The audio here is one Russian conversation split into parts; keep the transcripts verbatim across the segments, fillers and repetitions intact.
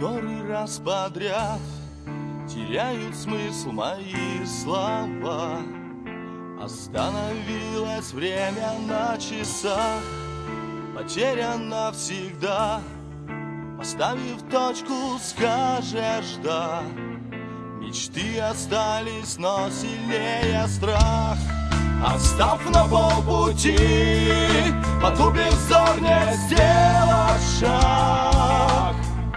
Который раз подряд теряют смысл мои слова. Остановилось время на часах, потерян навсегда. Поставив точку, скажешь да. Мечты остались, но сильнее страх. Остав на полпути, потупив взор, не сделать шаг.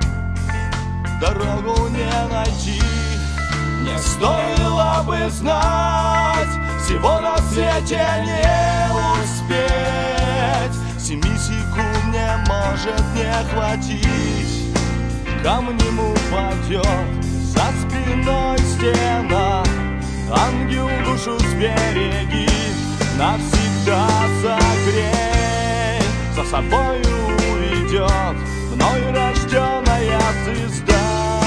Дорогу не найти, не стоило бы знать. Всего на свете не успеть. Семи секунд мне может не хватить. Камнем упадет за спиной стена. Ангел душу сбереги, навсегда согрей. За собою уведет мною рожденная звезда.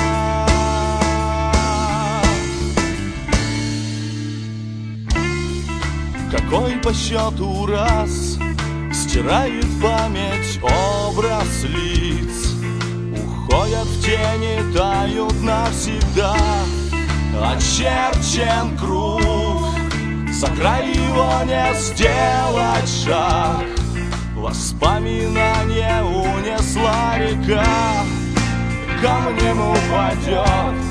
Какой по счету раз стирает память образ лиц. Уходят в тени, тают навсегда. Очерчен круг, за край его не сделать шаг. Воспоминания унесла река, камнем упадет